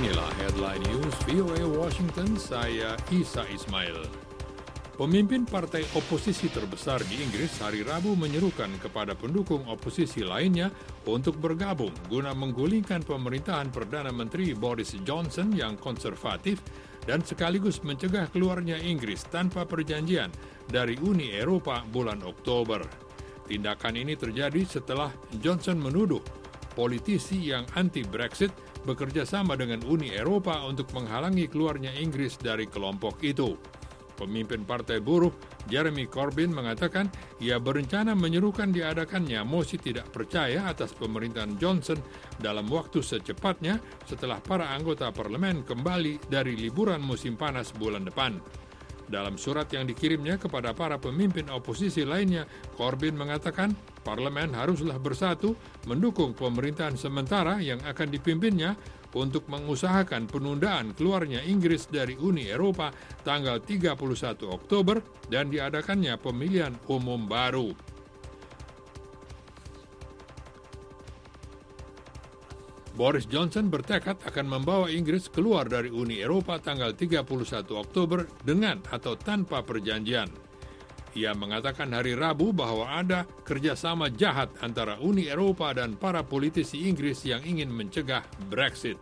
Inilah Headline News VOA Washington, saya Isa Ismail. Pemimpin partai oposisi terbesar di Inggris hari Rabu menyerukan kepada pendukung oposisi lainnya untuk bergabung guna menggulingkan pemerintahan Perdana Menteri Boris Johnson yang konservatif dan sekaligus mencegah keluarnya Inggris tanpa perjanjian dari Uni Eropa bulan Oktober. Tindakan ini terjadi setelah Johnson menuduh politisi yang anti-Brexit bekerja sama dengan Uni Eropa untuk menghalangi keluarnya Inggris dari kelompok itu. Pemimpin Partai Buruh, Jeremy Corbyn, mengatakan ia berencana menyerukan diadakannya mosi tidak percaya atas pemerintahan Johnson dalam waktu secepatnya setelah para anggota parlemen kembali dari liburan musim panas bulan depan. Dalam surat yang dikirimnya kepada para pemimpin oposisi lainnya, Corbyn mengatakan parlemen haruslah bersatu mendukung pemerintahan sementara yang akan dipimpinnya untuk mengusahakan penundaan keluarnya Inggris dari Uni Eropa tanggal 31 Oktober dan diadakannya pemilihan umum baru. Boris Johnson bertekad akan membawa Inggris keluar dari Uni Eropa tanggal 31 Oktober dengan atau tanpa perjanjian. Ia mengatakan hari Rabu bahwa ada kerjasama jahat antara Uni Eropa dan para politisi Inggris yang ingin mencegah Brexit.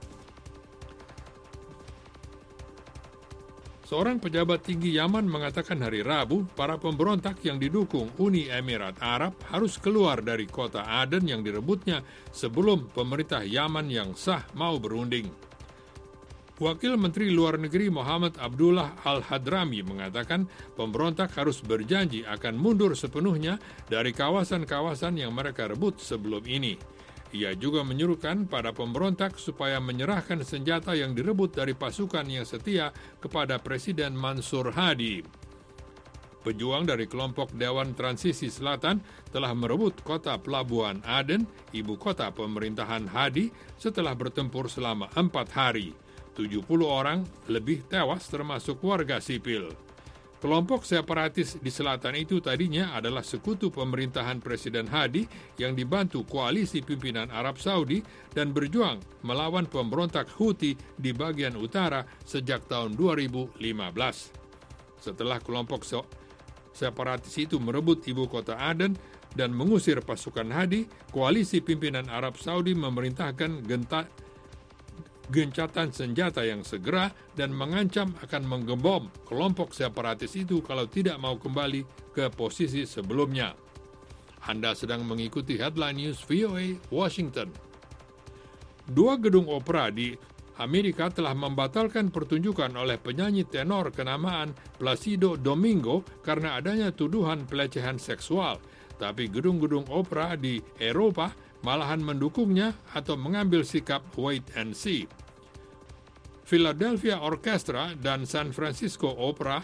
Seorang pejabat tinggi Yaman mengatakan hari Rabu, para pemberontak yang didukung Uni Emirat Arab harus keluar dari kota Aden yang direbutnya sebelum pemerintah Yaman yang sah mau berunding. Wakil Menteri Luar Negeri Muhammad Abdullah Al-Hadrami mengatakan pemberontak harus berjanji akan mundur sepenuhnya dari kawasan-kawasan yang mereka rebut sebelum ini. Ia juga menyuruhkan pada pemberontak supaya menyerahkan senjata yang direbut dari pasukan yang setia kepada Presiden Mansur Hadi. Pejuang dari kelompok Dewan Transisi Selatan telah merebut kota pelabuhan Aden, ibu kota pemerintahan Hadi, setelah bertempur selama 4 hari. 70 orang lebih tewas termasuk warga sipil. Kelompok separatis di selatan itu tadinya adalah sekutu pemerintahan Presiden Hadi yang dibantu koalisi pimpinan Arab Saudi dan berjuang melawan pemberontak Houthi di bagian utara sejak tahun 2015. Setelah kelompok separatis itu merebut ibu kota Aden dan mengusir pasukan Hadi, koalisi pimpinan Arab Saudi memerintahkan gencatan senjata yang segera dan mengancam akan mengebom kelompok separatis itu kalau tidak mau kembali ke posisi sebelumnya. Anda sedang mengikuti Headline News VOA Washington. 2 gedung opera di Amerika telah membatalkan pertunjukan oleh penyanyi tenor kenamaan Placido Domingo karena adanya tuduhan pelecehan seksual, tapi gedung-gedung opera di Eropa malahan mendukungnya atau mengambil sikap wait and see. Philadelphia Orchestra dan San Francisco Opera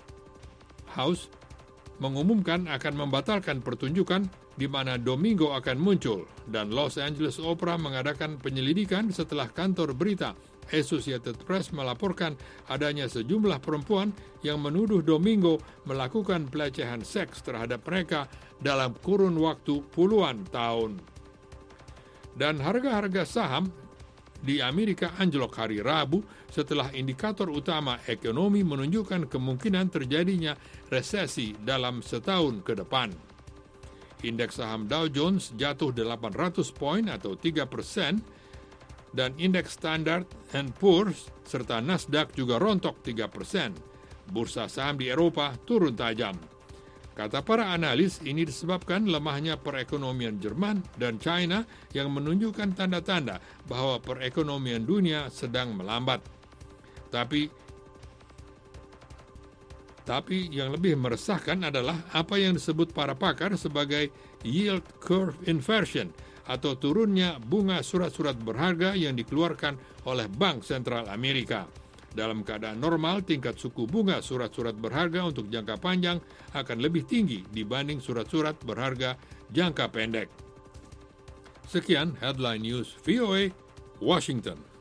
House mengumumkan akan membatalkan pertunjukan di mana Domingo akan muncul, dan Los Angeles Opera mengadakan penyelidikan setelah kantor berita Associated Press melaporkan adanya sejumlah perempuan yang menuduh Domingo melakukan pelecehan seks terhadap mereka dalam kurun waktu puluhan tahun. Dan harga-harga saham di Amerika anjlok hari Rabu setelah indikator utama ekonomi menunjukkan kemungkinan terjadinya resesi dalam setahun ke depan. Indeks saham Dow Jones jatuh 800 poin atau 3%, dan indeks Standard & Poor's serta Nasdaq juga rontok 3%. Bursa saham di Eropa turun tajam. Kata para analis, ini disebabkan lemahnya perekonomian Jerman dan China yang menunjukkan tanda-tanda bahwa perekonomian dunia sedang melambat. Tapi yang lebih meresahkan adalah apa yang disebut para pakar sebagai yield curve inversion atau turunnya bunga surat-surat berharga yang dikeluarkan oleh Bank Sentral Amerika. Dalam keadaan normal, tingkat suku bunga surat-surat berharga untuk jangka panjang akan lebih tinggi dibanding surat-surat berharga jangka pendek. Sekian Headline News VOA Washington.